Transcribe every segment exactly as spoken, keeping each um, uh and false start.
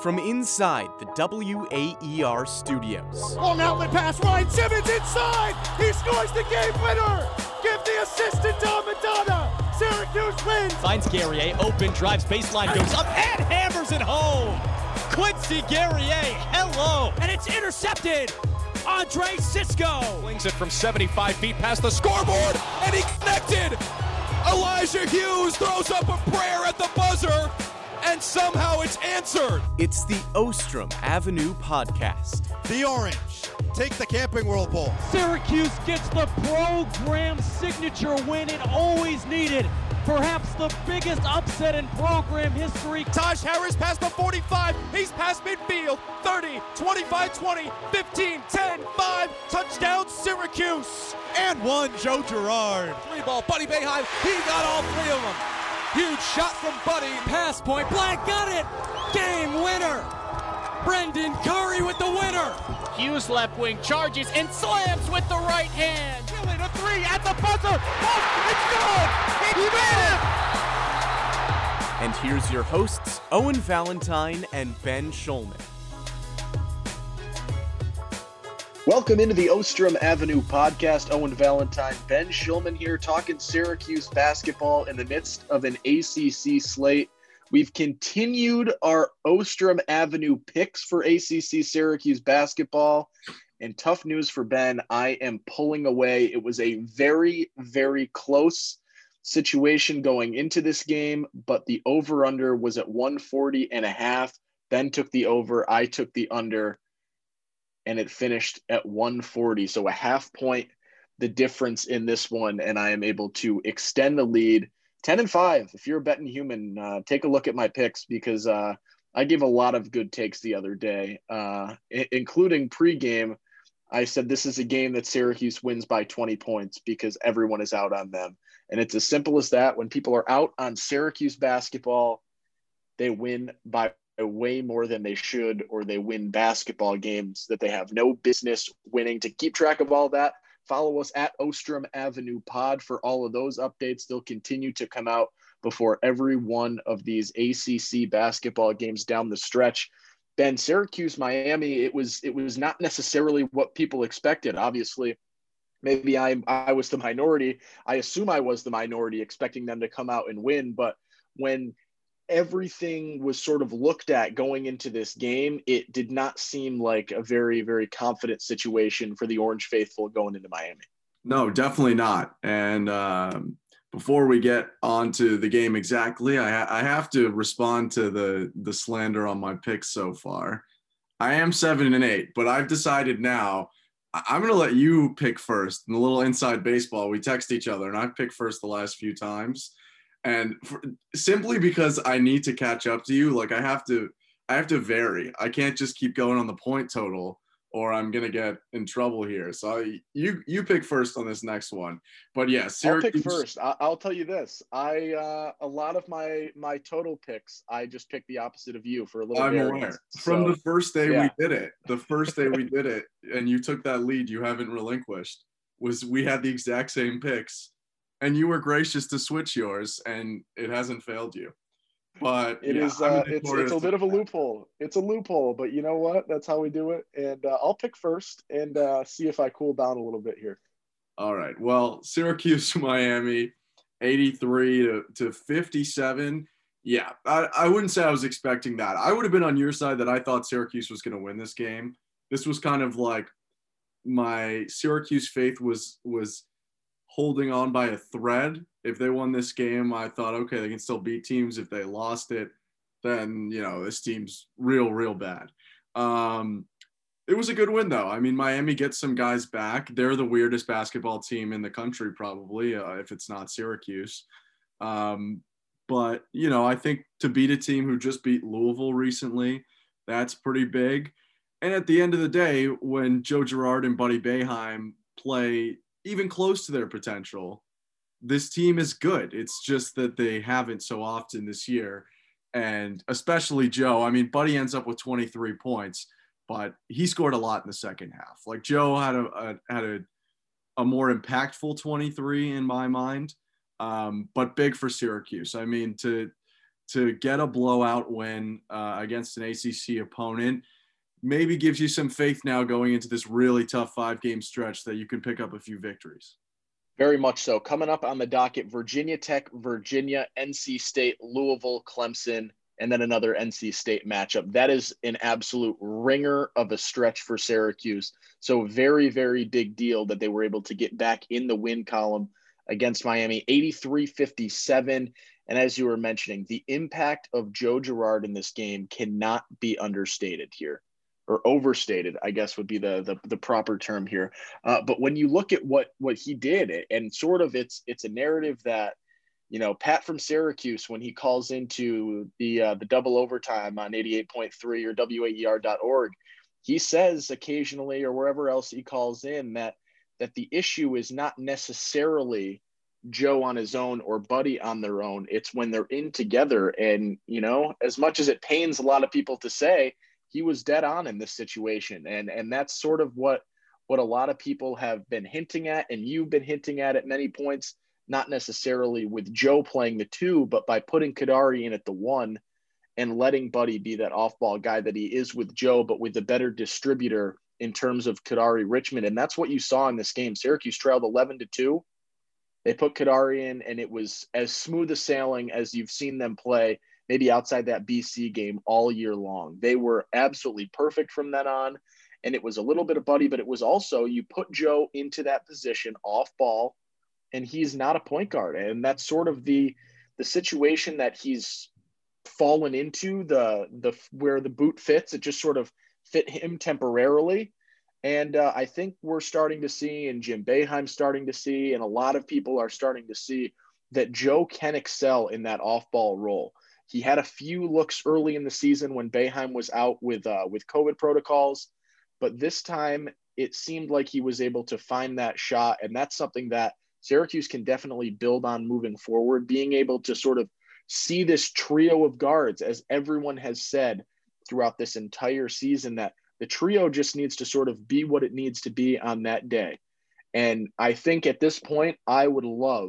From inside the W A E R studios. Long outlet pass, Ryan Simmons inside! He scores the game winner! Give the assist to Dom Madonna! Syracuse wins! Finds Guerrier, open, drives baseline, goes up, and hammers it home! Quincy Guerrier, hello! And it's intercepted! Andre Cisco! Flings it from seventy-five feet past the scoreboard, and he connected! Elijah Hughes throws up a prayer at the buzzer, and somehow it's answered. It's the Ostrom Avenue Podcast. The Orange take the Camping World Bowl. Syracuse gets the program signature win it always needed. Perhaps the biggest upset in program history. Taj Harris past the forty-five. He's past midfield. thirty, twenty-five, twenty, fifteen, ten, five. Touchdown Syracuse. And one, Joe Girard. Three ball, Buddy Boeheim. He got all three of them. Huge shot from Buddy. Pass point. Black got it. Game winner. Brendan Curry with the winner. Hughes left wing charges and slams with the right hand. Killing a three at the buzzer. Oh, it's good. It's good. And here's your hosts, Owen Valentine and Ben Schulman. Welcome into the Ostrom Avenue Podcast. Owen Valentine, Ben Schulman here, talking Syracuse basketball in the midst of an A C C slate. We've continued our Ostrom Avenue picks for A C C Syracuse basketball. And tough news for Ben, I am pulling away. It was a very, very close situation going into this game, but the over-under was at one forty and a half. Ben took the over, I took the under, and it finished at one forty. So a half point, the difference in this one, and I am able to extend the lead. ten and five, if you're a betting human, uh, take a look at my picks because uh, I gave a lot of good takes the other day, uh, I- including pregame. I said this is a game that Syracuse wins by twenty points because everyone is out on them. And it's as simple as that. When people are out on Syracuse basketball, they win by way more than they should, or they win basketball games that they have no business winning. To keep track of all that, follow us at Ostrom Avenue Pod for all of those updates. They'll continue to come out before every one of these A C C basketball games down the stretch. Ben, Syracuse, Miami, it was it was not necessarily what people expected. Obviously, maybe I I was the minority. I assume I was the minority expecting them to come out and win. But when everything was sort of looked at going into this game, it did not seem like a very, very confident situation for the Orange Faithful going into Miami. No, definitely not. And um, before we get on to the game exactly, I, ha- I have to respond to the, the slander on my picks so far. I am seven and eight, but I've decided now I- I'm going to let you pick first. In the little inside baseball, we text each other, and I've picked first the last few times. And for, simply because I need to catch up to you, like I have to, I have to vary. I can't just keep going on the point total, or I'm gonna get in trouble here. So I, you, you pick first on this next one. But yeah, Syracuse. I'll pick first. I, I'll tell you this. I uh, a lot of my my total picks, I just picked the opposite of you for a little. I'm variance. aware. From So, the first day yeah. we did it, the first day we did it, and you took that lead, you haven't relinquished. Was we had the exact same picks. And you were gracious to switch yours, and it hasn't failed you. But It yeah, is. I'm Uh, it's it's a notorious bit of a for that. loophole. It's a loophole, but you know what? That's how we do it. And uh, I'll pick first and uh, see if I cool down a little bit here. All right. Well, Syracuse, Miami, eighty-three to, to fifty-seven. Yeah, I, I wouldn't say I was expecting that. I would have been on your side that I thought Syracuse was going to win this game. This was kind of like my Syracuse faith was was holding on by a thread. If they won this game, I thought, okay, they can still beat teams. If they lost it, then, you know, this team's real, real bad. Um, it was a good win, though. I mean, Miami gets some guys back. They're the weirdest basketball team in the country, probably, uh, if it's not Syracuse. Um, but, you know, I think to beat a team who just beat Louisville recently, that's pretty big. And at the end of the day, when Joe Girard and Buddy Boeheim play even close to their potential, this team is good. It's just that they haven't so often this year. And especially Joe, I mean, Buddy ends up with twenty-three points, but he scored a lot in the second half. Like Joe had a, a had a, a more impactful twenty-three in my mind, um, but big for Syracuse. I mean, to to get a blowout win uh, against an A C C opponent maybe gives you some faith now going into this really tough five-game stretch that you can pick up a few victories. Very much so. Coming up on the docket, Virginia Tech, Virginia, N C State, Louisville, Clemson, and then another N C State matchup. That is an absolute ringer of a stretch for Syracuse. So very, very big deal that they were able to get back in the win column against Miami, eighty-three fifty-seven. And as you were mentioning, the impact of Joe Girard in this game cannot be understated here, or overstated, I guess would be the the, the proper term here. Uh, but when you look at what what he did, and sort of it's it's a narrative that, you know, Pat from Syracuse, when he calls into the uh, the double overtime on eighty-eight point three or W A E R dot org, he says occasionally, or wherever else he calls in, that that the issue is not necessarily Joe on his own or Buddy on their own. It's when they're in together. And, you know, as much as it pains a lot of people to say, he was dead on in this situation. And, and that's sort of what, what a lot of people have been hinting at. And you've been hinting at at many points, not necessarily with Joe playing the two, but by putting Kadary in at the one and letting Buddy be that off-ball guy that he is with Joe, but with the better distributor in terms of Kadary Richmond. And that's what you saw in this game. Syracuse trailed eleven to two. They put Kadary in, and it was as smooth a sailing as you've seen them play, maybe outside that B C game all year long. They were absolutely perfect from then on, and it was a little bit of Buddy, but it was also you put Joe into that position off ball, and he's not a point guard. And that's sort of the the situation that he's fallen into, the the where the boot fits. It just sort of fit him temporarily. And uh, I think we're starting to see, and Jim Boeheim's starting to see, and a lot of people are starting to see that Joe can excel in that off-ball role. He had a few looks early in the season when Boeheim was out with uh, with COVID protocols, but this time it seemed like he was able to find that shot, and that's something that Syracuse can definitely build on moving forward, being able to sort of see this trio of guards, as everyone has said throughout this entire season, that the trio just needs to sort of be what it needs to be on that day. And I think at this point, I would love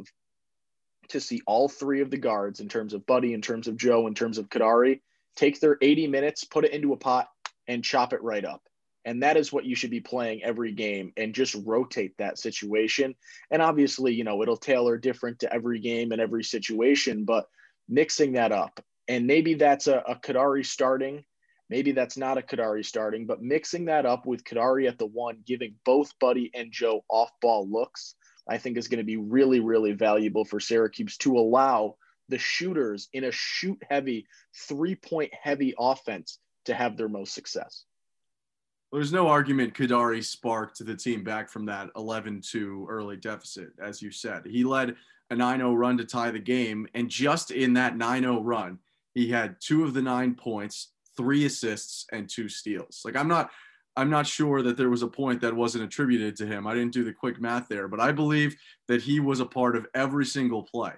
to see all three of the guards, in terms of Buddy, in terms of Joe, in terms of Kadary, take their eighty minutes, put it into a pot, and chop it right up. And that is what you should be playing every game, and just rotate that situation. And obviously, you know, it'll tailor different to every game and every situation, but mixing that up. And maybe that's a, a Kadary starting. Maybe that's not a Kadary starting, but mixing that up with Kadary at the one, giving both Buddy and Joe off-ball looks, I think is going to be really, really valuable for Syracuse to allow the shooters in a shoot-heavy, three-point-heavy offense to have their most success. There's no argument Kadary sparked the team back from that eleven two early deficit, as you said. He led a nine oh run to tie the game, and just in that nine oh run, he had two of the nine points, three assists, and two steals. Like, I'm not, I'm not sure that there was a point that wasn't attributed to him. I didn't do the quick math there, but I believe that he was a part of every single play.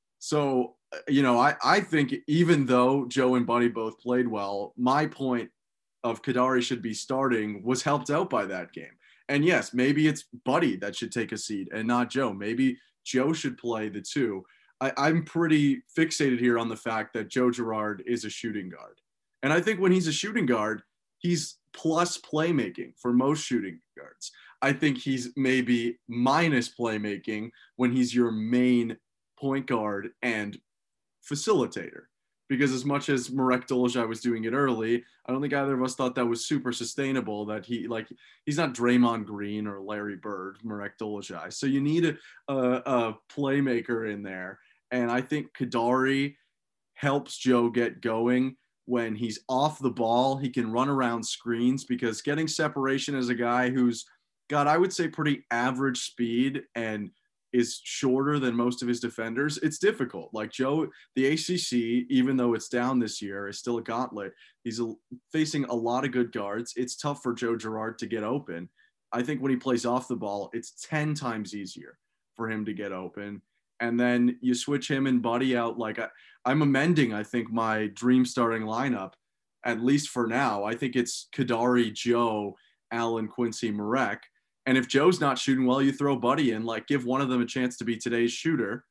So, you know, I, I think even though Joe and Buddy both played well, my point of Kadary should be starting was helped out by that game. And yes, maybe it's Buddy that should take a seat and not Joe. Maybe Joe should play the two. I, I'm pretty fixated here on the fact that Joe Girard is a shooting guard. And I think when he's a shooting guard, he's plus playmaking for most shooting guards. I think he's maybe minus playmaking when he's your main point guard and facilitator. Because as much as Marek Dolezaj was doing it early, I don't think either of us thought that was super sustainable, that he, like, he's not Draymond Green or Larry Bird, Marek Dolezaj. So you need a, a, a playmaker in there. And I think Kadary helps Joe get going. When he's off the ball, he can run around screens, because getting separation as a guy who's got, I would say, pretty average speed and is shorter than most of his defenders, it's difficult. Like Joe, the A C C, even though it's down this year, is still a gauntlet. He's a, facing a lot of good guards. It's tough for Joe Girard to get open. I think when he plays off the ball, it's ten times easier for him to get open. And then you switch him and Buddy out. Like I, I'm amending, I think, my dream starting lineup, at least for now. I think it's Kadary, Joe, Allen, Quincy, Marek. And if Joe's not shooting well, you throw Buddy in, like give one of them a chance to be today's shooter.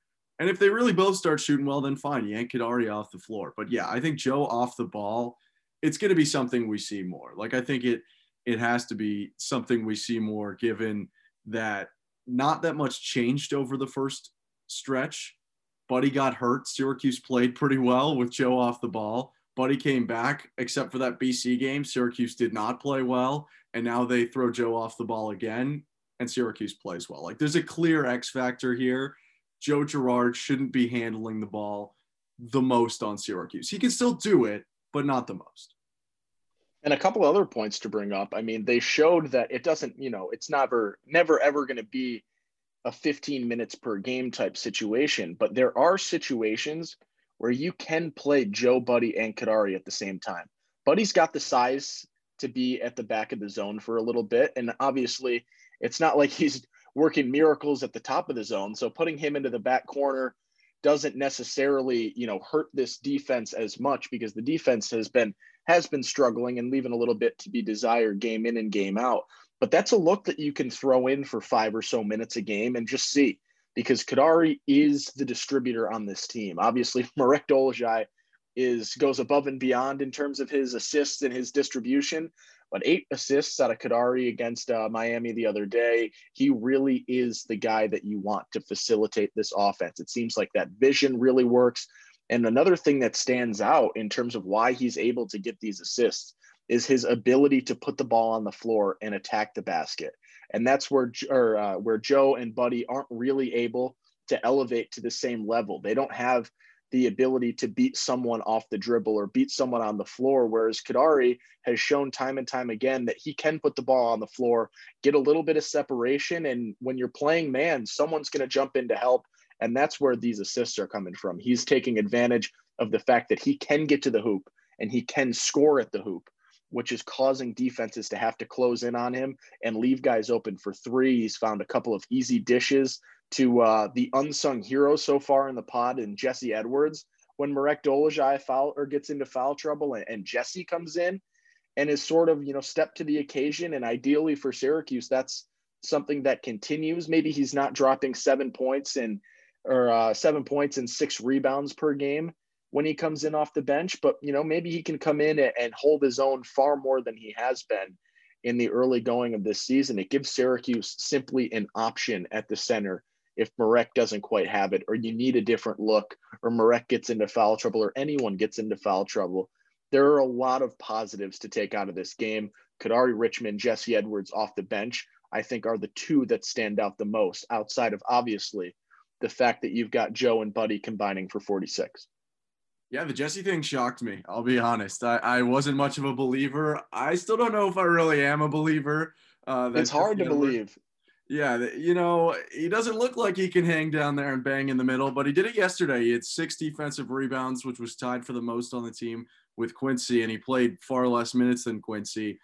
And if they really both start shooting well, then fine, yank Kadari off the floor. But yeah, I think Joe off the ball, it's going to be something we see more. Like, I think it it has to be something we see more, given that not that much changed over the first stretch. Buddy got hurt. Syracuse played pretty well with Joe off the ball. Buddy came back, except for that B C game. Syracuse did not play well, and now they throw Joe off the ball again, and Syracuse plays well. Like, there's a clear X factor here. Joe Girard shouldn't be handling the ball the most on Syracuse. He can still do it, but not the most. And a couple other points to bring up. I mean, they showed that it doesn't, you know, it's never, never ever going to be a fifteen minutes per game type situation, but there are situations where you can play Joe, Buddy, and Kadari at the same time. Buddy's got the size to be at the back of the zone for a little bit. And obviously it's not like he's working miracles at the top of the zone. So putting him into the back corner doesn't necessarily, you know, hurt this defense as much, because the defense has been has been struggling and leaving a little bit to be desired game in and game out. But that's a look that you can throw in for five or so minutes a game and just see, because Kadari is the distributor on this team. Obviously, Marek Dolezaj is goes above and beyond in terms of his assists and his distribution, but eight assists out of Kadari against uh, Miami the other day. He really is the guy that you want to facilitate this offense. It seems like that vision really works. And another thing that stands out in terms of why he's able to get these assists is his ability to put the ball on the floor and attack the basket. And that's where, or, uh, where Joe and Buddy aren't really able to elevate to the same level. They don't have the ability to beat someone off the dribble or beat someone on the floor, whereas Kadari has shown time and time again that he can put the ball on the floor, get a little bit of separation, and when you're playing man, someone's going to jump in to help. And that's where these assists are coming from. He's taking advantage of the fact that he can get to the hoop and he can score at the hoop, which is causing defenses to have to close in on him and leave guys open for three. He's found a couple of easy dishes to uh, the unsung hero so far in the pod, and Jesse Edwards. When Marek Dolezaj foul or gets into foul trouble and, and Jesse comes in and is sort of, you know, step to the occasion. And ideally for Syracuse, that's something that continues. Maybe he's not dropping seven points and or uh, seven points and six rebounds per game when he comes in off the bench, but, you know, maybe he can come in and, and hold his own far more than he has been in the early going of this season. It gives Syracuse simply an option at the center if Marek doesn't quite have it, or you need a different look, or Marek gets into foul trouble, or anyone gets into foul trouble. There are a lot of positives to take out of this game. Kadari Richmond, Jesse Edwards off the bench, I think, are the two that stand out the most, outside of obviously the fact that you've got Joe and Buddy combining for forty-six. Yeah, the Jesse thing shocked me. I'll be honest. I, I wasn't much of a believer. I still don't know if I really am a believer. Uh, it's hard to believe. Yeah, you know, he doesn't look like he can hang down there and bang in the middle, but he did it yesterday. He had six defensive rebounds, which was tied for the most on the team with Quincy, and he played far less minutes than Quincy.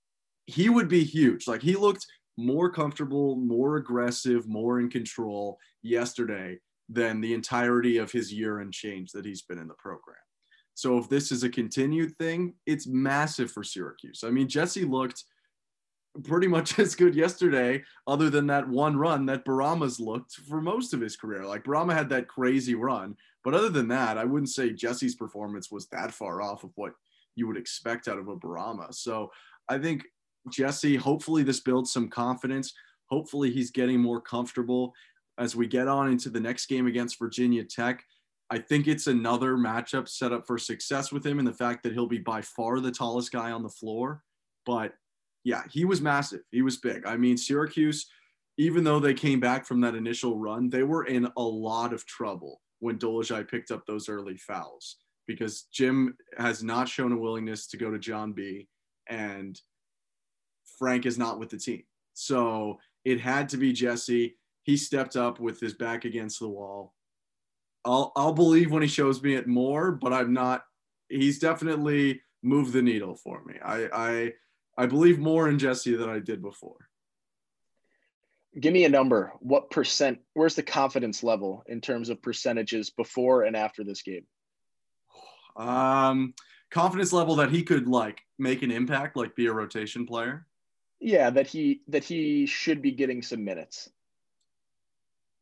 He would be huge. Like, he looked more comfortable, more aggressive, more in control yesterday than the entirety of his year and change that he's been in the program. So if this is a continued thing, it's massive for Syracuse. I mean, Jesse looked pretty much as good yesterday, other than that one run that Barama's looked for most of his career. Like, Barama had that crazy run, but other than that, I wouldn't say Jesse's performance was that far off of what you would expect out of a Barama. So I think Jesse, hopefully this builds some confidence. Hopefully he's getting more comfortable as we get on into the next game against Virginia Tech. I think it's another matchup set up for success with him, and the fact that he'll be by far the tallest guy on the floor. But yeah, he was massive. He was big. I mean, Syracuse, even though they came back from that initial run, they were in a lot of trouble when Dolezaj picked up those early fouls, because Jim has not shown a willingness to go to John B, and Frank is not with the team. So it had to be Jesse. He stepped up with his back against the wall. I'll I'll believe when he shows me it more, but I'm not. He's definitely moved the needle for me. I I I believe more in Jesse than I did before. Give me a number. What percent? Where's the confidence level in terms of percentages before and after this game? Um, confidence level that he could like make an impact, like be a rotation player. Yeah, that he that he should be getting some minutes.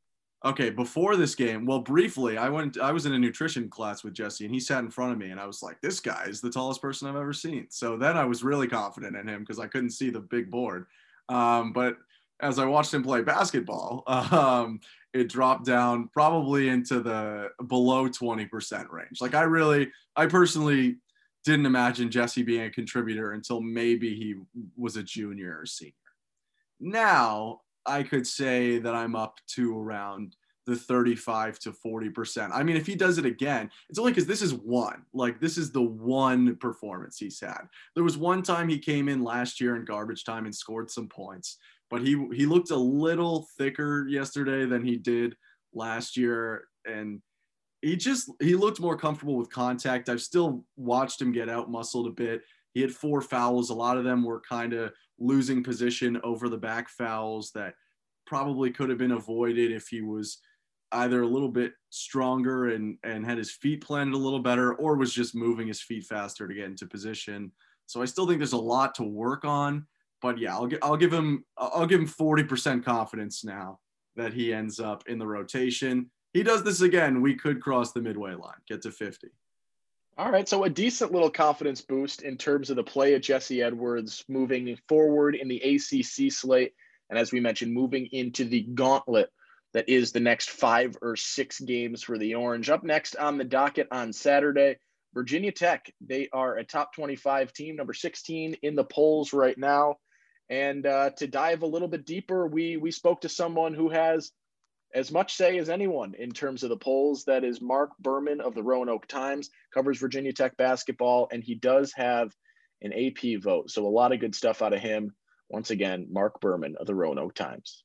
Okay, before this game, well, briefly, I went. I was in a nutrition class with Jesse, and he sat in front of me, and I was like, "This guy is the tallest person I've ever seen." So then I was really confident in him because I couldn't see the big board. Um, but as I watched him play basketball, um, it dropped down probably into the below twenty percent range. Like I really, I personally didn't imagine Jesse being a contributor until maybe he was a junior or senior. Now I could say that I'm up to around the thirty-five to forty percent. I mean, if he does it again, it's only because this is one. Like, this is the one performance he's had. There was one time he came in last year in garbage time and scored some points, but he he looked a little thicker yesterday than he did last year, and he just he looked more comfortable with contact. I've still watched him get out muscled a bit. He had four fouls. A lot of them were kind of losing position over the back fouls that probably could have been avoided if he was either a little bit stronger and, and had his feet planted a little better, or was just moving his feet faster to get into position. So I still think there's a lot to work on, but yeah, I'll, I'll give him, I'll give him forty percent confidence now that he ends up in the rotation. He does this again, we could cross the midway line, get to fifty. All right, so a decent little confidence boost in terms of the play of Jesse Edwards moving forward in the A C C slate. And as we mentioned, moving into the gauntlet that is the next five or six games for the Orange. Up next on the docket on Saturday, Virginia Tech. They are a top twenty-five team, number sixteen in the polls right now. And uh, to dive a little bit deeper, we we spoke to someone who has as much say as anyone in terms of the polls. That is Mark Berman of the Roanoke Times, covers Virginia Tech basketball, and he does have an A P vote. So a lot of good stuff out of him. Once again, Mark Berman of the Roanoke Times.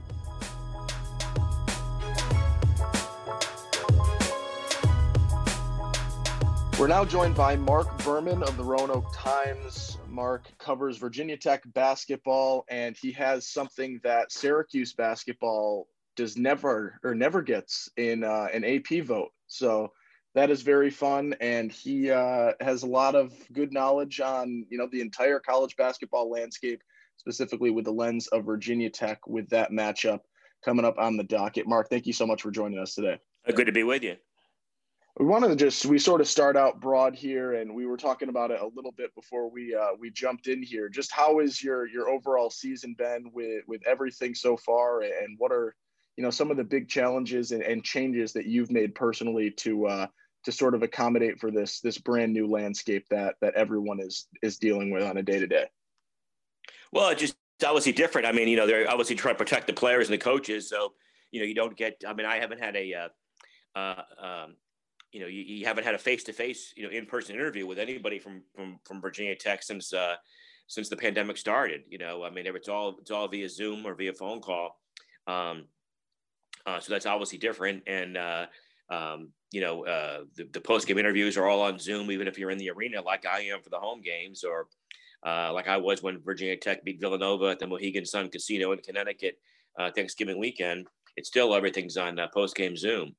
We're now joined by Mark Berman of the Roanoke Times. Mark covers Virginia Tech basketball, and he has something that Syracuse basketball does never or never gets in uh, an A P vote. So that is very fun, and he uh, has a lot of good knowledge on, you know, the entire college basketball landscape, specifically with the lens of Virginia Tech with that matchup coming up on the docket. Mark, thank you so much for joining us today. Good to be with you. We wanted to just, we sort of start out broad here, and we were talking about it a little bit before we uh, we jumped in here. Just how is your your overall season been with, with everything so far, and what are, you know, some of the big challenges and, and changes that you've made personally to uh, to sort of accommodate for this this brand new landscape that that everyone is is dealing with on a day-to-day? Well, it's just obviously different. I mean, you know, they're obviously trying to protect the players and the coaches. So, you know, you don't get, I mean, I haven't had a, uh, uh, um, you know, you, you haven't had a face-to-face, you know, in-person interview with anybody from, from, from Virginia Tech since, uh, since the pandemic started. You know, I mean, it's all, it's all via Zoom or via phone call. Um, uh, so that's obviously different. And, uh, um, you know, uh, the, the post-game interviews are all on Zoom, even if you're in the arena, like I am for the home games, or, Uh, like I was when Virginia Tech beat Villanova at the Mohegan Sun Casino in Connecticut uh, Thanksgiving weekend. It's still, everything's on uh, post-game Zoom.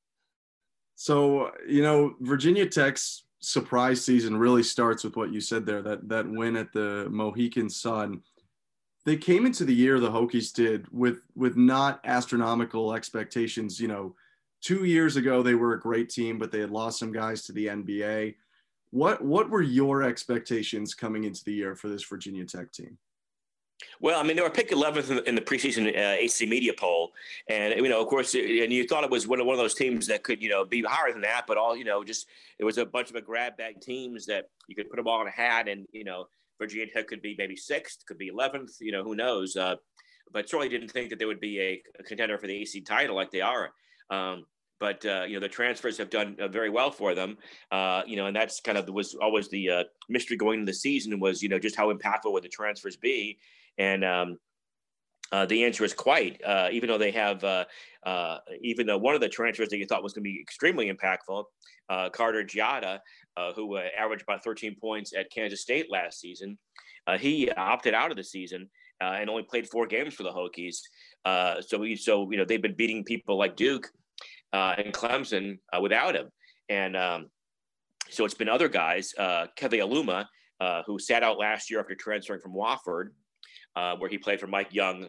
So, you know, Virginia Tech's surprise season really starts with what you said there, that that win at the Mohegan Sun. They came into the year, the Hokies did, with with not astronomical expectations. You know, two years ago, they were a great team, but they had lost some guys to the N B A. What what were your expectations coming into the year for this Virginia Tech team? Well, I mean, they were picked eleventh in the, in the preseason uh, A C media poll. And, you know, of course, and you thought it was one of, one of those teams that could, you know, be higher than that. But all, you know, just it was a bunch of a grab bag teams that you could put them all in a hat. And, you know, Virginia Tech could be maybe sixth, could be eleventh, you know, who knows. Uh, but certainly didn't think that they would be a, a contender for the A C title like they are. Um, But, uh, you know, the transfers have done uh, very well for them, uh, you know, and that's kind of was always the uh, mystery going into the season was, you know, just how impactful would the transfers be? And um, uh, the answer is quite, uh, even though they have, uh, uh, even though one of the transfers that you thought was going to be extremely impactful, uh, Carter Giada, uh, who uh, averaged about thirteen points at Kansas State last season, uh, he opted out of the season uh, and only played four games for the Hokies. Uh, so, we, so, you know, they've been beating people like Duke Uh, and Clemson uh, without him. And um, so it's been other guys, uh, Keve Aluma, uh, who sat out last year after transferring from Wofford, uh, where he played for Mike Young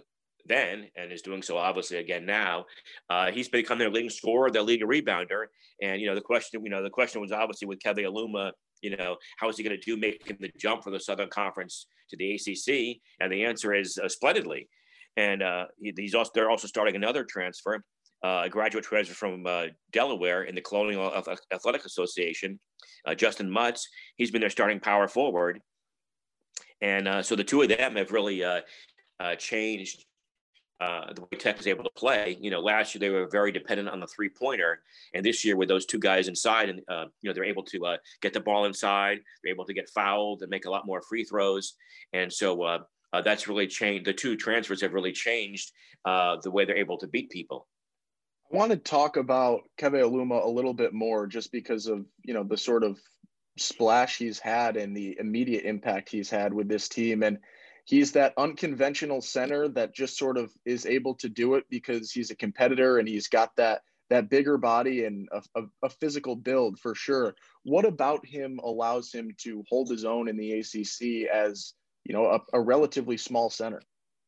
then, and is doing so obviously again now. Uh, he's become their leading scorer, their leading rebounder. And, you know, the question, you know, the question was obviously with Keve Aluma, you know, how is he going to do making the jump from the Southern Conference to the A C C? And the answer is uh, splendidly. And uh, he's also, they're also starting another transfer, uh, a graduate transfer from uh, Delaware in the Colonial Athletic Association, uh, Justin Mutz. He's been their starting power forward. And uh, so the two of them have really uh, uh, changed uh, the way Tech is able to play. You know, last year they were very dependent on the three-pointer, and this year with those two guys inside, and uh, you know, they're able to uh, get the ball inside. They're able to get fouled and make a lot more free throws, and so uh, uh, that's really changed. The two transfers have really changed uh, the way they're able to beat people. I want to talk about Keve Aluma a little bit more, just because of, you know, the sort of splash he's had and the immediate impact he's had with this team. And he's that unconventional center that just sort of is able to do it because he's a competitor and he's got that that bigger body and a, a, a physical build for sure. What about him allows him to hold his own in the A C C as, you know, a, a relatively small center?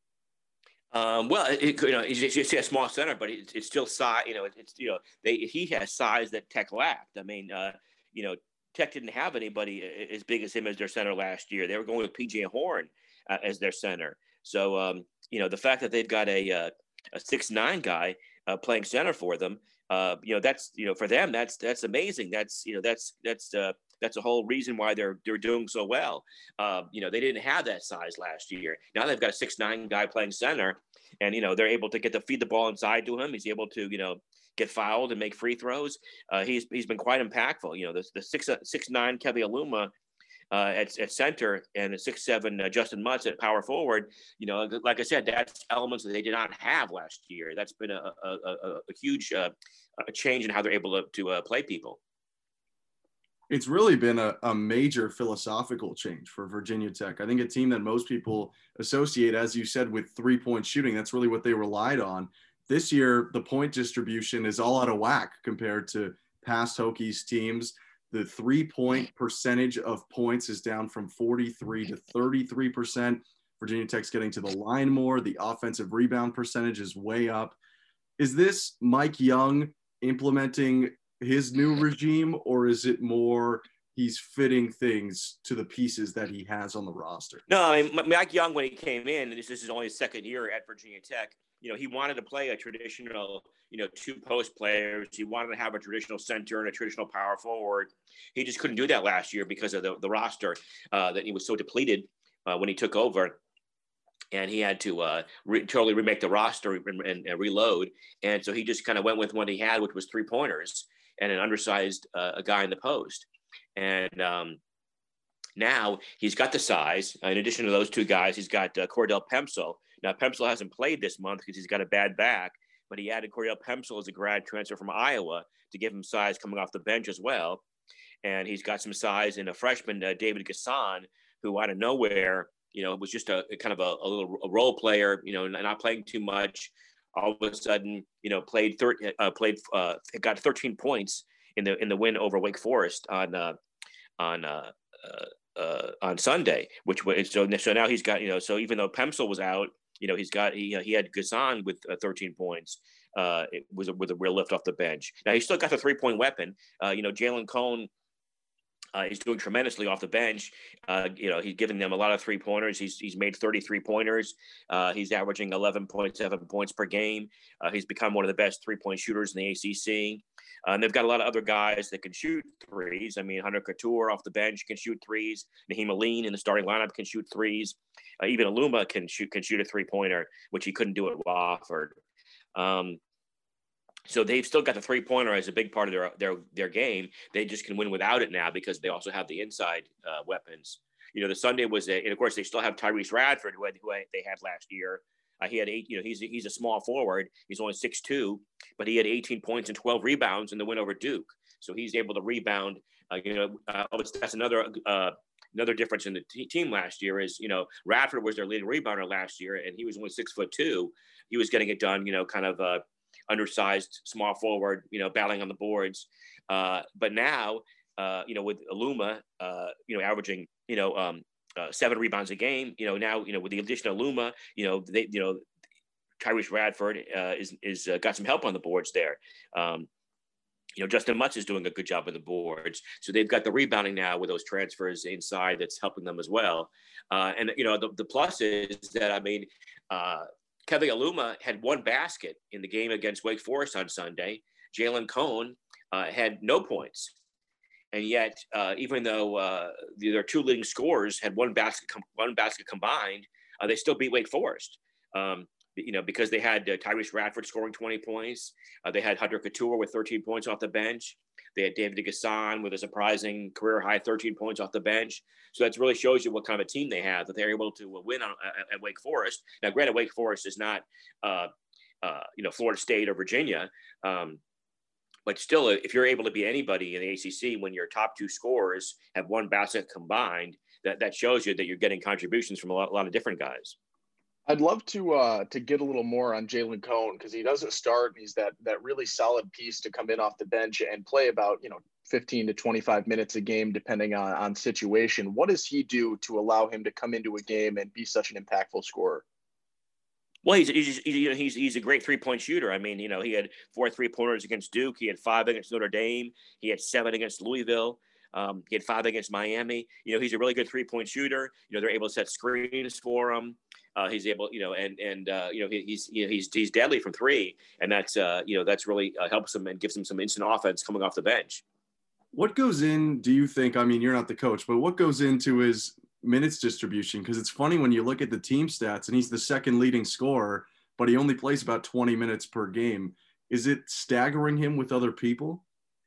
Um, well, it, you know, he's just a small center, but it's, it's still size. You know, it's you know, they he has size that Tech lacked. I mean, uh, you know, Tech didn't have anybody as big as him as their center last year. They were going with P J Horn uh, as their center. So, um, you know, the fact that they've got a uh, a six nine guy uh, playing center for them, uh, you know, that's you know, for them, that's that's amazing. That's you know, that's that's uh, that's a whole reason why they're they're doing so well. Uh, you know, they didn't have that size last year. Now they've got a six nine guy playing center, and you know, they're able to get to feed the ball inside to him. He's able to, you know, get fouled and make free throws. Uh, he's he's been quite impactful. You know, the the six uh, six nine Keve Aluma uh, at at center and the six seven uh, Justin Mutz at power forward. You know, like I said, that's elements that they did not have last year. That's been a a, a, a huge uh, a change in how they're able to to uh, play people. It's really been a, a major philosophical change for Virginia Tech. I think a team that most people associate, as you said, with three-point shooting. That's really what they relied on. This year, the point distribution is all out of whack compared to past Hokies teams. The three-point percentage of points is down from forty-three to thirty-three percent. Virginia Tech's getting to the line more. The offensive rebound percentage is way up. Is this Mike Young implementing his new regime, or is it more he's fitting things to the pieces that he has on the roster? No, I mean, Mike Young, when he came in, and this, this is only his second year at Virginia Tech, you know, he wanted to play a traditional, you know, two post players. He wanted to have a traditional center and a traditional power forward. He just couldn't do that last year because of the, the roster uh, that he was so depleted uh, when he took over. And he had to uh, re- totally remake the roster and, and, and reload. And so he just kind of went with what he had, which was three pointers and an undersized uh, a guy in the post. And um, now he's got the size. In addition to those two guys, he's got uh, Cordell Pemsel. Now, Pemsel hasn't played this month because he's got a bad back, but he added Cordell Pemsel as a grad transfer from Iowa to give him size coming off the bench as well. And he's got some size in a freshman, uh, David Gasson, who out of nowhere, you know, was just a, a kind of a, a little a role player, you know, not playing too much. All of a sudden, you know, played thir- uh, played uh, got thirteen points in the in the win over Wake Forest on uh, on uh, uh, uh, on Sunday, which was so so now he's got, you know, so even though Pemsel was out, you know, he's got he he had Gasson with uh, thirteen points. Uh, it was a, with a real lift off the bench. Now he's still got the three point weapon. Uh, you know, Jalen Cone. Uh, he's doing tremendously off the bench. Uh, you know, he's giving them a lot of three pointers. He's he's made thirty-three pointers. Uh, he's averaging eleven point seven points per game. Uh, he's become one of the best three point shooters in the A C C. Uh, and they've got a lot of other guys that can shoot threes. I mean, Hunter Couture off the bench can shoot threes. Naheem Aline in the starting lineup can shoot threes. Uh, even Aluma can shoot can shoot a three pointer, which he couldn't do at Wofford. Um, So they've still got the three-pointer as a big part of their their their game. They just can win without it now because they also have the inside uh, weapons. You know, the Sunday was, a, and of course they still have Tyrese Radford, who, had, who they had last year. Uh, he had eight. You know, he's he's a small forward. He's only six two, but he had eighteen points and twelve rebounds in the win over Duke. So he's able to rebound. Uh, you know, uh, that's another uh, another difference in the t- team last year is, you know, Radford was their leading rebounder last year, and he was only six foot two. He was getting it done. You know, kind of. Uh, undersized small forward, you know, battling on the boards. Uh, but now, uh, you know, with Aluma, uh, you know, averaging, you know, um, uh, seven rebounds a game, you know, now, you know, with the addition of Aluma, you know, they, you know, Tyrese Radford uh, is is uh, got some help on the boards there. Um, you know, Justin Mutz is doing a good job on the boards. So they've got the rebounding now with those transfers inside that's helping them as well. Uh, and, you know, the, the plus is that, I mean, uh, Kevin Aluma had one basket in the game against Wake Forest on Sunday. Jalen Cone uh, had no points. And yet, uh, even though uh, their two leading scorers had one basket, com- one basket combined, uh, they still beat Wake Forest. Um, you know, because they had uh, Tyrese Radford scoring twenty points. Uh, they had Hunter Couture with thirteen points off the bench. They had David Gasson with a surprising career high thirteen points off the bench. So that really shows you what kind of a team they have, that they're able to win on, uh, at Wake Forest. Now, granted, Wake Forest is not, uh, uh, you know, Florida State or Virginia. Um, but still, if you're able to be anybody in the A C C when your top two scorers have one basket combined, that, that shows you that you're getting contributions from a lot, a lot of different guys. I'd love to uh, to get a little more on Jalen Cone because he doesn't start. He's that that really solid piece to come in off the bench and play about, you know, fifteen to twenty-five minutes a game, depending on, on situation. What does he do to allow him to come into a game and be such an impactful scorer? Well, he's he's you know he's he's a great three point shooter. I mean, you know, he had four three pointers against Duke. He had five against Notre Dame. He had seven against Louisville. Um, he had five against Miami. You know, he's a really good three point shooter. You know, they're able to set screens for him. Uh, he's able, you know, and and uh, you know he, he's you know, he's he's deadly from three, and that's uh, you know that's really uh, helps him and gives him some instant offense coming off the bench. What goes in? Do you think? I mean, you're not the coach, but what goes into his minutes distribution? Because it's funny when you look at the team stats, and he's the second leading scorer, but he only plays about twenty minutes per game. Is it staggering him with other people?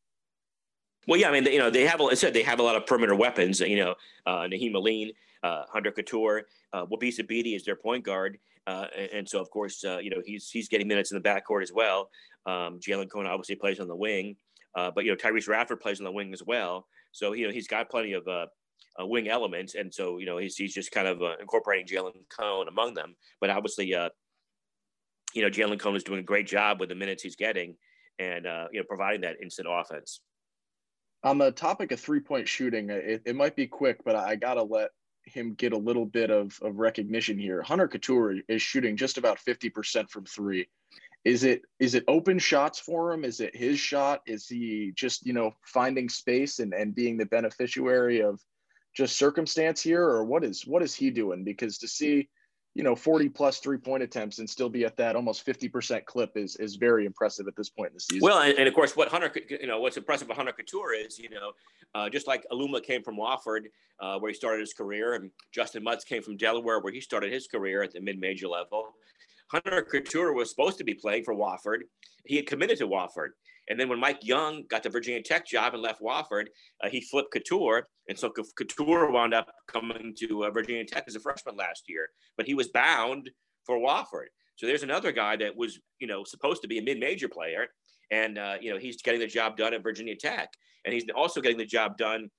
Well, yeah, I mean, you know, they have, like I said, they have a lot of perimeter weapons. You know, uh, Naheem Aline, uh, Hunter Couture, uh, Wabisa Bede is their point guard, uh, and, and so of course, uh, you know, he's he's getting minutes in the backcourt as well. Um, Jalen Cone obviously plays on the wing, uh, but you know, Tyrese Radford plays on the wing as well. So you know, he's got plenty of uh, uh, wing elements, and so you know, he's he's just kind of uh, incorporating Jalen Cone among them. But obviously, uh, you know, Jalen Cone is doing a great job with the minutes he's getting, and uh, you know, providing that instant offense. On the topic of three-point shooting, it, it might be quick, but I got to let him get a little bit of, of recognition here. Hunter Couture is shooting just about fifty percent from three. Is it is it open shots for him? Is it his shot? Is he just, you know, finding space and, and being the beneficiary of just circumstance here? Or what is what is he doing? Because to see, you know, forty plus three point attempts and still be at that almost fifty percent clip is is very impressive at this point in the season. Well, and, and of course, what Hunter, you know, what's impressive about Hunter Couture is, you know, uh, just like Aluma came from Wofford, uh, where he started his career, and Justin Mutz came from Delaware, where he started his career at the mid-major level. Hunter Couture was supposed to be playing for Wofford. He had committed to Wofford. And then when Mike Young got the Virginia Tech job and left Wofford, uh, he flipped Couture. And so Couture wound up coming to uh, Virginia Tech as a freshman last year. But he was bound for Wofford. So there's another guy that was, you know, supposed to be a mid-major player. And, uh, you know, he's getting the job done at Virginia Tech. And he's also getting the job done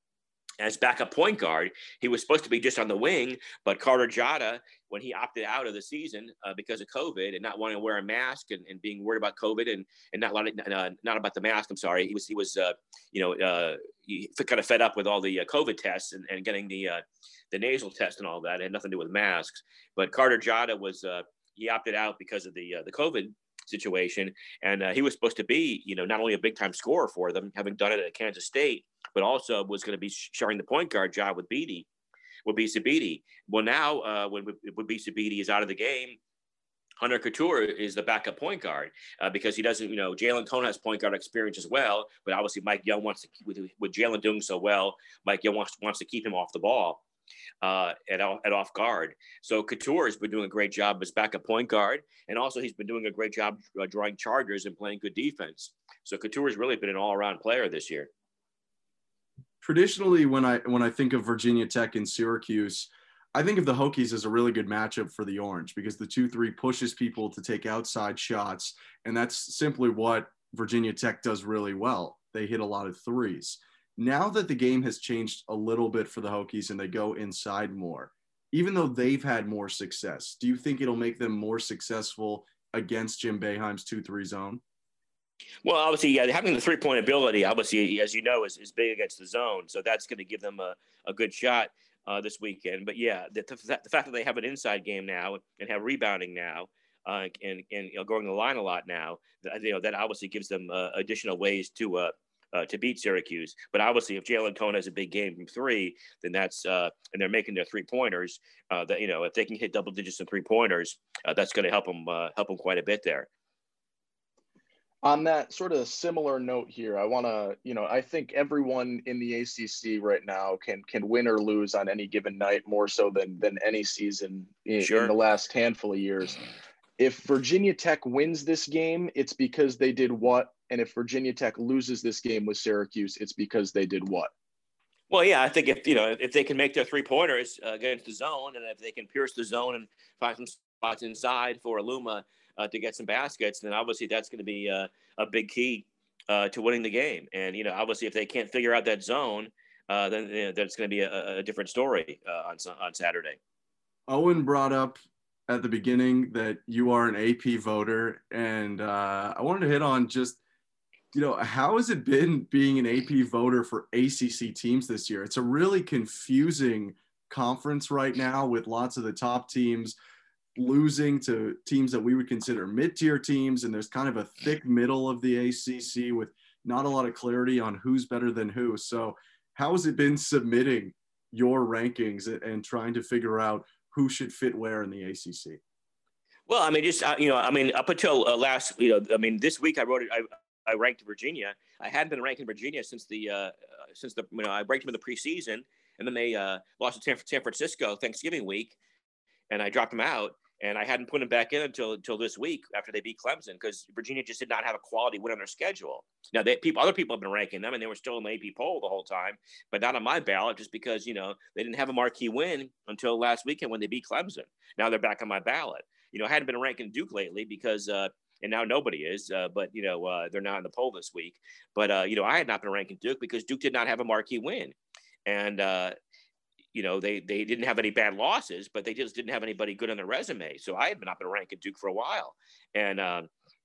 as backup point guard. He was supposed to be just on the wing, but Carter Jada, when he opted out of the season uh, because of COVID and not wanting to wear a mask and, and being worried about COVID and, and not uh, not about the mask, I'm sorry, he was, he was uh, you know, uh, he kind of fed up with all the uh, COVID tests and, and getting the uh, the nasal test and all that. It had nothing to do with masks. But Carter Jada was, uh, he opted out because of the uh, the COVID situation. And uh, he was supposed to be, you know, not only a big time scorer for them, having done it at Kansas State, but also was going to be sharing the point guard job with Bede, with Wabisa Bede. Well, now uh, when Wabisa Bede is out of the game, Hunter Couture is the backup point guard uh, because he doesn't, you know, Jalen Cone has point guard experience as well, but obviously Mike Young wants to, with, with Jalen doing so well, Mike Young wants, wants to keep him off the ball. Uh, at, at off guard. So Couture has been doing a great job as backup point guard. And also he's been doing a great job uh, drawing chargers and playing good defense. So Couture has really been an all around player this year. Traditionally, when I, when I think of Virginia Tech and Syracuse, I think of the Hokies as a really good matchup for the Orange because the two three pushes people to take outside shots. And that's simply what Virginia Tech does really well. They hit a lot of threes. Now that the game has changed a little bit for the Hokies and they go inside more, even though they've had more success, do you think it'll make them more successful against Jim Boeheim's two three zone? Well, obviously, yeah, having the three-point ability, obviously, as you know, is, is big against the zone. So that's going to give them a, a good shot uh, this weekend. But, yeah, the, the, the fact that they have an inside game now and have rebounding now, uh, and and you know, going the line a lot now. You know that obviously gives them uh, additional ways to uh, uh, to beat Syracuse. But obviously, if Jalen Cone has a big game from three, then that's uh, and they're making their three pointers. Uh, that you know, if they can hit double digits and three pointers, uh, that's going to help them uh, help them quite a bit there. On that sort of similar note here, I want to, you know, I think everyone in the A C C right now can can win or lose on any given night more so than than any season in, Sure. in the last handful of years. If Virginia Tech wins this game, it's because they did what? And if Virginia Tech loses this game with Syracuse, it's because they did what? Well, yeah, I think if you know if they can make their three pointers uh, against the zone, and if they can pierce the zone and find some spots inside for Aluma uh, to get some baskets, then obviously that's going to be uh, a big key uh, to winning the game. And you know, obviously, if they can't figure out that zone, uh, then you know, that's going to be a, a different story uh, on on Saturday. Owen brought up at the beginning that you are an A P voter, and uh, I wanted to hit on just, you know, how has it been being an A P voter for A C C teams this year? It's a really confusing conference right now with lots of the top teams losing to teams that we would consider mid-tier teams, and there's kind of a thick middle of the A C C with not a lot of clarity on who's better than who. So how has it been submitting your rankings and trying to figure out who should fit where in the A C C? Well, I mean, just uh, you know, I mean, up until uh, last, you know, I mean, this week I wrote it. I, I ranked Virginia. I hadn't been ranking Virginia since the uh, since the you know I ranked them in the preseason, and then they uh, lost to San Francisco Thanksgiving week, and I dropped them out, and I hadn't put them back in until until this week after they beat Clemson, because Virginia just did not have a quality win on their schedule. Now, they, people, other people have been ranking them, and they were still in the A P poll the whole time, but not on my ballot, just because you know they didn't have a marquee win until last weekend when they beat Clemson. Now they're back on my ballot. You know, I hadn't been ranking Duke lately because. Uh, And now nobody is, uh, but, you know, uh, they're not in the poll this week. But, uh, you know, I had not been ranking Duke because Duke did not have a marquee win. And, uh, you know, they they didn't have any bad losses, but they just didn't have anybody good on their resume. So I had not been ranking Duke for a while. And um,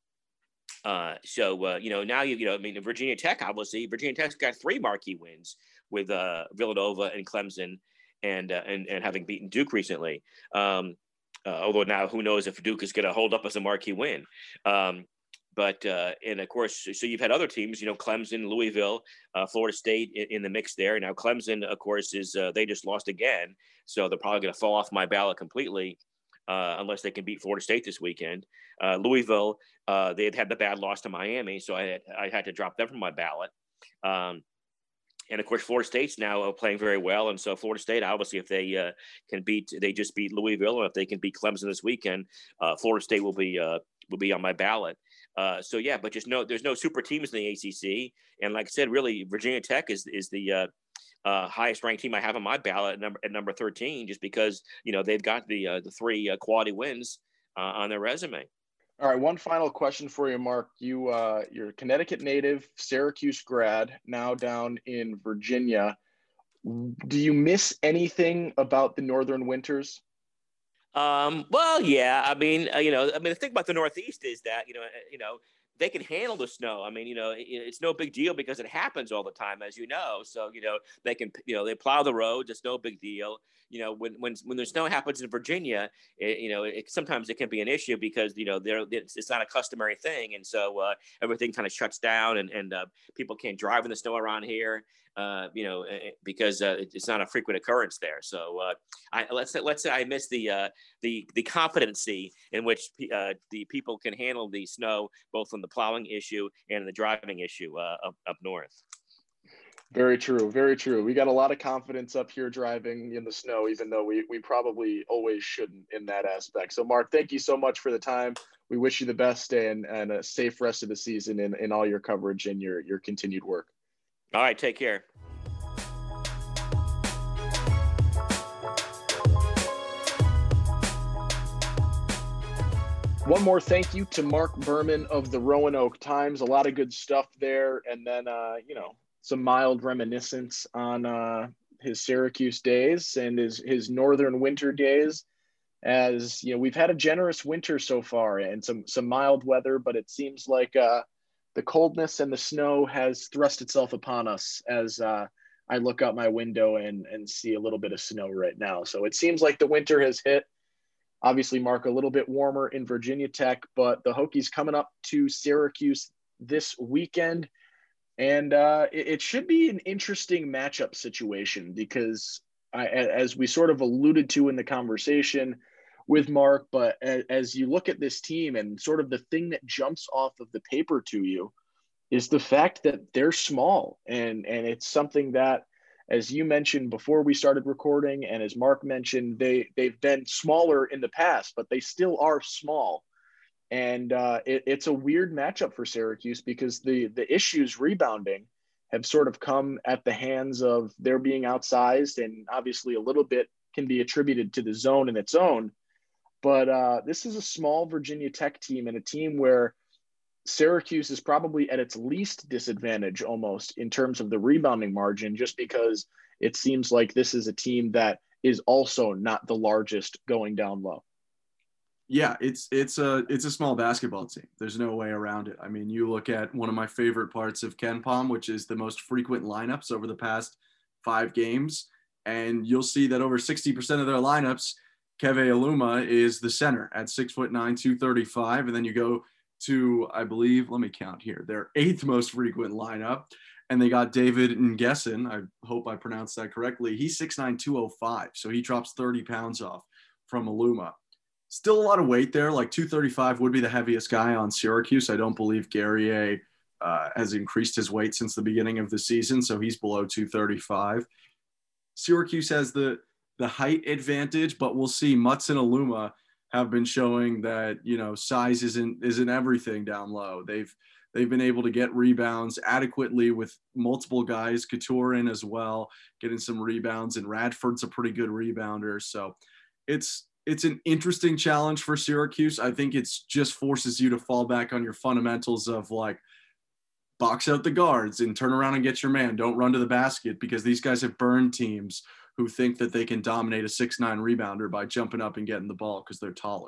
uh, so, uh, you know, now, you, you know, I mean, Virginia Tech, obviously, Virginia Tech's got three marquee wins with uh, Villanova and Clemson and, uh, and, and having beaten Duke recently. Um Uh, although now who knows if Duke is going to hold up as a marquee win. Um, but, uh, and of course, so you've had other teams, you know, Clemson, Louisville, uh, Florida State in, in the mix there. Now Clemson, of course, is uh, they just lost again. So they're probably going to fall off my ballot completely uh, unless they can beat Florida State this weekend. Uh, Louisville, uh, they had had the bad loss to Miami, so I had, I had to drop them from my ballot. Um, And of course, Florida State's now playing very well, and so Florida State, obviously, if they uh, can beat, they just beat Louisville, and if they can beat Clemson this weekend, uh, Florida State will be uh, will be on my ballot. Uh, so yeah, but just no, there's no super teams in the A C C, and like I said, really, Virginia Tech is is the uh, uh, highest ranked team I have on my ballot at number at number thirteen, just because you know they've got the uh, the three uh, quality wins uh, on their resume. All right, one final question for you, Mark. You, uh, you're a Connecticut native, Syracuse grad, now down in Virginia. Do you miss anything about the Northern Winters? Um, well, yeah. I mean, uh, you know, I mean, the thing about the Northeast is that you know, uh, you know, they can handle the snow. I mean, you know, it, it's no big deal because it happens all the time, as you know. So, you know, they can, you know, they plow the roads. It's no big deal. You know, when when when the snow happens in Virginia, it, you know, it, sometimes it can be an issue because you know there it's, it's not a customary thing, and so uh, everything kind of shuts down, and and uh, people can't drive in the snow around here. Uh, you know, because uh, it's not a frequent occurrence there. So uh, I, let's say, let's say I miss the uh, the the competency in which uh, the people can handle the snow, both on the plowing issue and the driving issue uh, up up north. Very true. Very true. We got a lot of confidence up here driving in the snow, even though we, we probably always shouldn't in that aspect. So, Mark, thank you so much for the time. We wish you the best and, and a safe rest of the season in, in all your coverage and your, your continued work. All right. Take care. One more thank you to Mark Berman of the Roanoke Times. A lot of good stuff there. And then, uh, you know, some mild reminiscence on uh, his Syracuse days and his, his northern winter days. As, you know, we've had a generous winter so far and some, some mild weather, but it seems like uh, the coldness and the snow has thrust itself upon us as uh, I look out my window and, and see a little bit of snow right now. So it seems like the winter has hit. Obviously, Mark, a little bit warmer in Virginia Tech, but the Hokies coming up to Syracuse this weekend. And uh, it, it should be an interesting matchup situation because I, as we sort of alluded to in the conversation with Mark, but as, as you look at this team and sort of the thing that jumps off of the paper to you is the fact that they're small. And, and it's something that, as you mentioned before we started recording, and as Mark mentioned, they, they've been smaller in the past, but they still are small. And uh, it, it's a weird matchup for Syracuse because the, the issues rebounding have sort of come at the hands of their being outsized, and obviously a little bit can be attributed to the zone in its own. But uh, this is a small Virginia Tech team and a team where Syracuse is probably at its least disadvantage almost in terms of the rebounding margin, just because it seems like this is a team that is also not the largest going down low. Yeah, it's it's a it's a small basketball team. There's no way around it. I mean, you look at one of my favorite parts of KenPom, which is the most frequent lineups over the past five games, and you'll see that over sixty percent of their lineups, Keve Aluma is the center at six foot nine, two thirty-five, and then you go to, I believe, let me count here, their eighth most frequent lineup, and they got David Nguessen. I hope I pronounced that correctly. He's six nine, two oh five, so he drops thirty pounds off from Aluma. Still a lot of weight there, like two thirty-five would be the heaviest guy on Syracuse. I don't believe Guerrier uh, has increased his weight since the beginning of the season, so he's below two thirty-five. Syracuse has the, the height advantage, but we'll see. Mutz and Aluma have been showing that, you know, size isn't isn't everything down low. They've they've been able to get rebounds adequately with multiple guys, Couture in as well, getting some rebounds, and Radford's a pretty good rebounder. So it's it's an interesting challenge for Syracuse. I think it's just forces you to fall back on your fundamentals of like box out the guards and turn around and get your man. Don't run to the basket, because these guys have burned teams who think that they can dominate a six nine rebounder by jumping up and getting the ball because they're taller.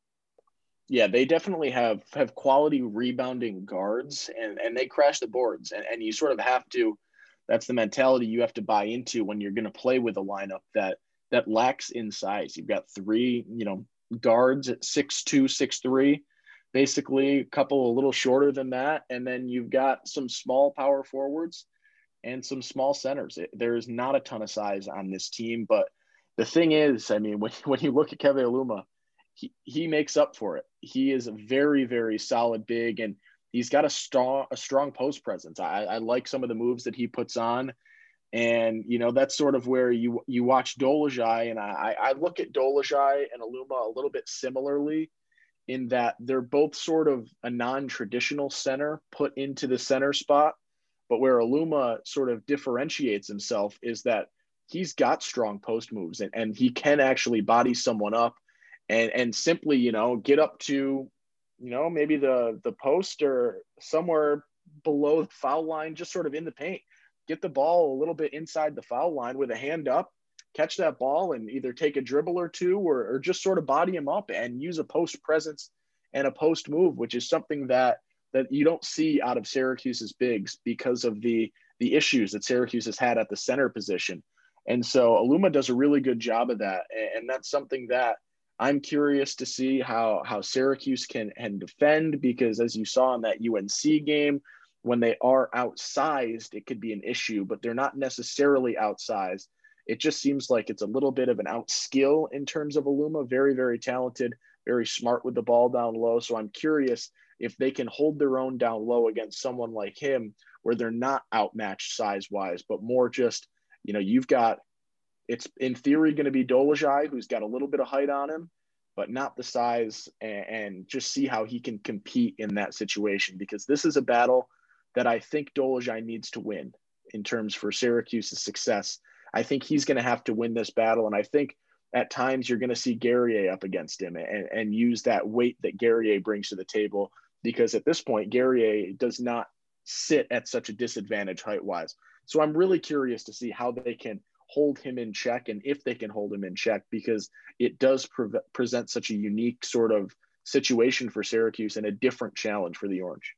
Yeah, they definitely have have quality rebounding guards, and, and they crash the boards. And, and you sort of have to, that's the mentality you have to buy into when you're going to play with a lineup that that lacks in size. You've got three, you know, guards at six two, six three, basically a couple a little shorter than that. And then you've got some small power forwards and some small centers. It, there's not a ton of size on this team, but the thing is, I mean, when, when you look at Keve Aluma, he, he makes up for it. He is a very, very solid big, and he's got a strong, a strong post presence. I, I like some of the moves that he puts on. And, you know, that's sort of where you, you watch Dolezaj, and I, I look at Dolezaj and Aluma a little bit similarly in that they're both sort of a non-traditional center put into the center spot. But where Aluma sort of differentiates himself is that he's got strong post moves, and, and he can actually body someone up and, and simply, you know, get up to, you know, maybe the, the post or somewhere below the foul line, just sort of in the paint, get the ball a little bit inside the foul line with a hand up, catch that ball and either take a dribble or two, or, or just sort of body him up and use a post presence and a post move, which is something that that you don't see out of Syracuse's bigs because of the the issues that Syracuse has had at the center position. And so Aluma does a really good job of that. And that's something that I'm curious to see how, how Syracuse can, can defend, because as you saw in that U N C game, when they are outsized, it could be an issue, but they're not necessarily outsized. It just seems like it's a little bit of an out skill in terms of Aluma. Very, very talented, very smart with the ball down low. So I'm curious if they can hold their own down low against someone like him, where they're not outmatched size-wise, but more just, you know, you've got, it's in theory going to be Dolezaj, who's got a little bit of height on him, but not the size, and, and just see how he can compete in that situation, because this is a battle that I think Dolezaj needs to win in terms for Syracuse's success. I think he's going to have to win this battle, and I think at times you're going to see Guerrier up against him and, and use that weight that Guerrier brings to the table, because at this point, Guerrier does not sit at such a disadvantage height-wise. So I'm really curious to see how they can hold him in check, and if they can hold him in check, because it does pre- present such a unique sort of situation for Syracuse and a different challenge for the Orange.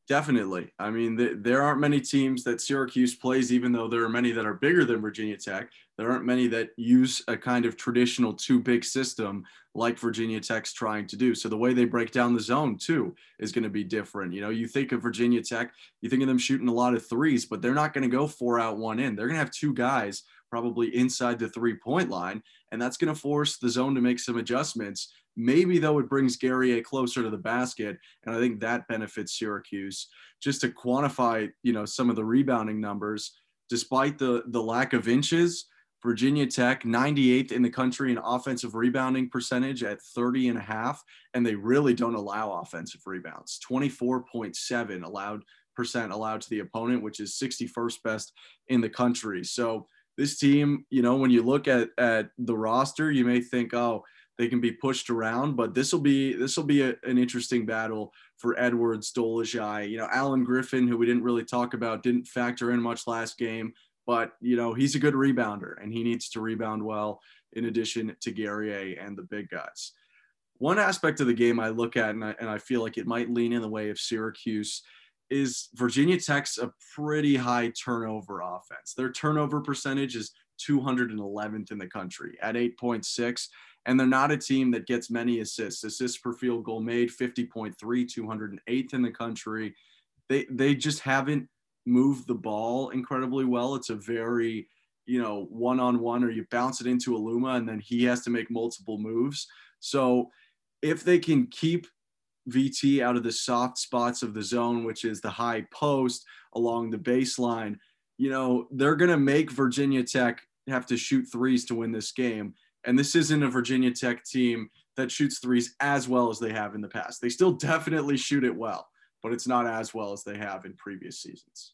Definitely. I mean, th- there aren't many teams that Syracuse plays, even though there are many that are bigger than Virginia Tech. There aren't many that use a kind of traditional two big system like Virginia Tech's trying to do. So the way they break down the zone too is going to be different. You know, you think of Virginia Tech, you think of them shooting a lot of threes, but they're not going to go four out, one in. They're going to have two guys probably inside the three point line. And that's going to force the zone to make some adjustments. Maybe, though, it brings Guerrier closer to the basket, and I think that benefits Syracuse. Just to quantify, you know, some of the rebounding numbers, despite the, the lack of inches, Virginia Tech, ninety-eighth in the country in offensive rebounding percentage at thirty and a half, and they really don't allow offensive rebounds. twenty-four point seven allowed percent allowed to the opponent, which is sixty-first best in the country. So this team, you know, when you look at, at the roster, you may think, oh, they can be pushed around, but this will be this will be a, an interesting battle for Edwards, Dolezaj. You know, Alan Griffin, who we didn't really talk about, didn't factor in much last game, but you know he's a good rebounder and he needs to rebound well. In addition to Guerrier and the big guys, one aspect of the game I look at and I, and I feel like it might lean in the way of Syracuse is Virginia Tech's a pretty high turnover offense. Their turnover percentage is two hundred eleventh in the country at eight point six. And they're not a team that gets many assists. Assists per field goal made, fifty point three, two hundred eighth in the country. They they just haven't moved the ball incredibly well. It's a very, you know, one-on-one, or you bounce it into Aluma and then he has to make multiple moves. So if they can keep V T out of the soft spots of the zone, which is the high post along the baseline, you know, they're going to make Virginia Tech have to shoot threes to win this game. And this isn't a Virginia Tech team that shoots threes as well as they have in the past. They still definitely shoot it well, but it's not as well as they have in previous seasons.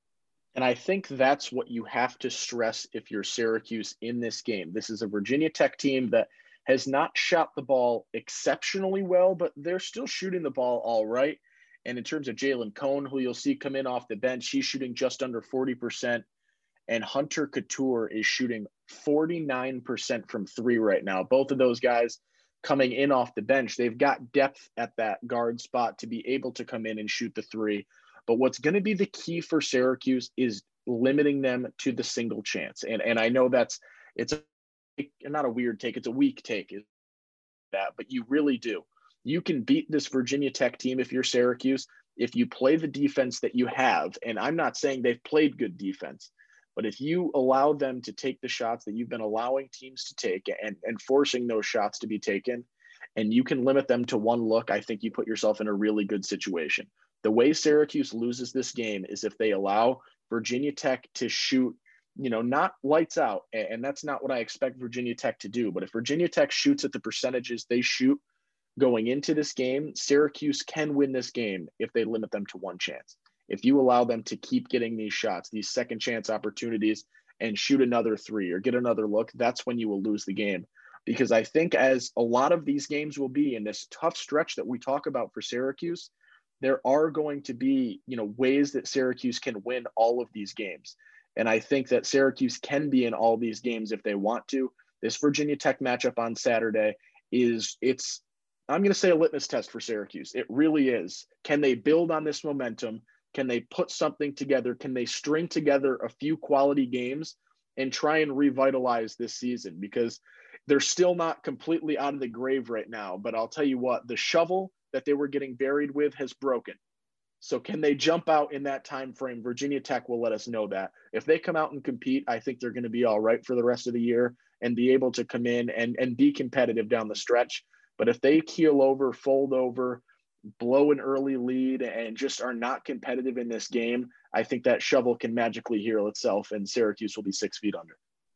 And I think that's what you have to stress if you're Syracuse in this game. This is a Virginia Tech team that has not shot the ball exceptionally well, but they're still shooting the ball all right. And in terms of Jalen Cone, who you'll see come in off the bench, he's shooting just under forty percent. And Hunter Couture is shooting forty-nine percent from three right now. Both of those guys coming in off the bench, they've got depth at that guard spot to be able to come in and shoot the three. But what's going to be the key for Syracuse is limiting them to the single chance. And, and I know that's, it's a, not a weird take, it's a weak take is that, but you really do. You can beat this Virginia Tech team if you're Syracuse, if you play the defense that you have. And I'm not saying they've played good defense, but if you allow them to take the shots that you've been allowing teams to take and, and forcing those shots to be taken, and you can limit them to one look, I think you put yourself in a really good situation. The way Syracuse loses this game is if they allow Virginia Tech to shoot, you know, not lights out, and that's not what I expect Virginia Tech to do. But if Virginia Tech shoots at the percentages they shoot going into this game, Syracuse can win this game if they limit them to one chance. If you allow them to keep getting these shots, these second chance opportunities, and shoot another three or get another look, that's when you will lose the game. Because I think as a lot of these games will be in this tough stretch that we talk about for Syracuse, there are going to be, you know, ways that Syracuse can win all of these games. And I think that Syracuse can be in all these games if they want to. This Virginia Tech matchup on Saturday is, it's, I'm going to say a litmus test for Syracuse. It really is. Can they build on this momentum? Can they put something together? Can they string together a few quality games and try and revitalize this season? Because they're still not completely out of the grave right now. But I'll tell you what, the shovel that they were getting buried with has broken. So can they jump out in that time frame? Virginia Tech will let us know that. If they come out and compete, I think they're going to be all right for the rest of the year and be able to come in and, and be competitive down the stretch. But if they keel over, fold over, blow an early lead, and just are not competitive in this game, I think that shovel can magically heal itself and Syracuse will be six feet under.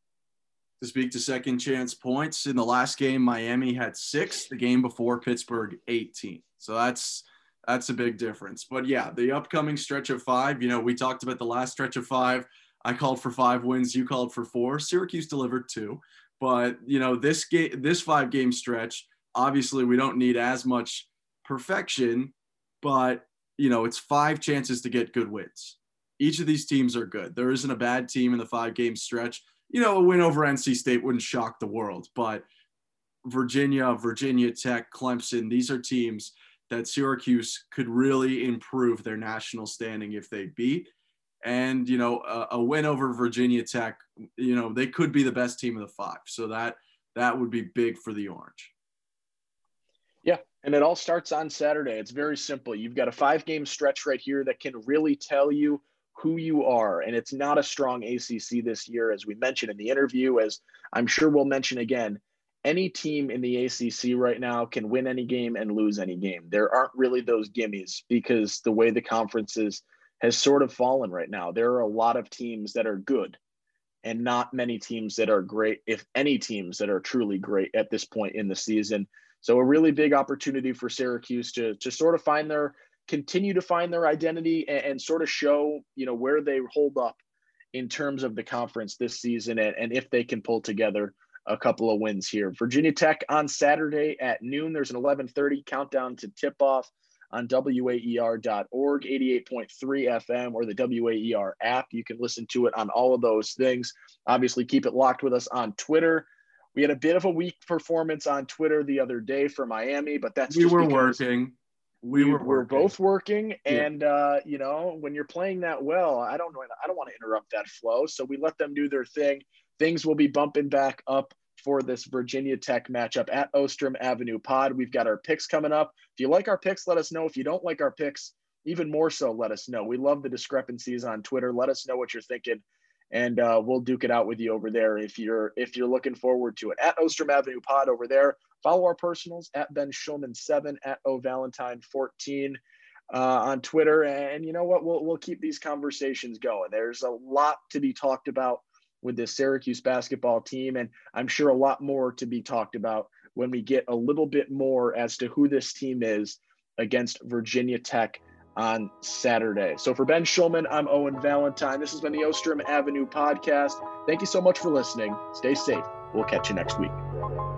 To speak to second chance points, in the last game, Miami had six, the game before Pittsburgh, eighteen. So that's that's a big difference. But yeah, the upcoming stretch of five, you know, we talked about the last stretch of five. I called for five wins. You called for four. Syracuse delivered two. But, you know, this game, this five game stretch, obviously we don't need as much perfection, but, you know, it's five chances to get good wins. Each of these teams are good. There isn't a bad team in the five game stretch. You know, a win over N C State wouldn't shock the world, but Virginia, Virginia Tech, Clemson, these are teams that Syracuse could really improve their national standing if they beat. And, you know, a, a win over Virginia Tech, you know, they could be the best team of the five. So that that would be big for the Orange. Yeah, and it all starts on Saturday. It's very simple. You've got a five-game stretch right here that can really tell you who you are. And it's not a strong A C C this year, as we mentioned in the interview, as I'm sure we'll mention again. Any team in the A C C right now can win any game and lose any game. There aren't really those gimmies because the way the conference is has sort of fallen right now. There are a lot of teams that are good and not many teams that are great, if any teams that are truly great at this point in the season. So a really big opportunity for Syracuse to, to sort of find their, continue to find their identity and, and sort of show, you know, where they hold up in terms of the conference this season and, and if they can pull together a couple of wins here. Virginia Tech on Saturday at noon. There's an eleven thirty countdown to tip-off on W A E R dot org, eighty-eight point three F M, or the W A E R app. You can listen to it on all of those things. Obviously, keep it locked with us on Twitter. We had a bit of a weak performance on Twitter the other day for Miami, but that's we just were because working. We were we're working. both working, Yeah. and uh, you know, when you're playing that well, I don't know. I don't want to interrupt that flow, so we let them do their thing. Things will be bumping back up for this Virginia Tech matchup at Ostrom Avenue Pod. We've got our picks coming up. If you like our picks, let us know. If you don't like our picks, even more so, let us know. We love the discrepancies on Twitter. Let us know what you're thinking, and uh, we'll duke it out with you over there if you're if you're looking forward to it. At Ostrom Avenue Pod over there. Follow our personals at Ben Shulman seven, at O Valentine fourteen uh, on Twitter. And you know what? We'll we'll keep these conversations going. There's a lot to be talked about with this Syracuse basketball team, and I'm sure a lot more to be talked about when we get a little bit more as to who this team is against Virginia Tech on Saturday. So for Ben Shulman, I'm Owen Valentine. This has been the Ostrom Avenue Podcast. Thank you so much for listening. Stay safe. We'll catch you next week.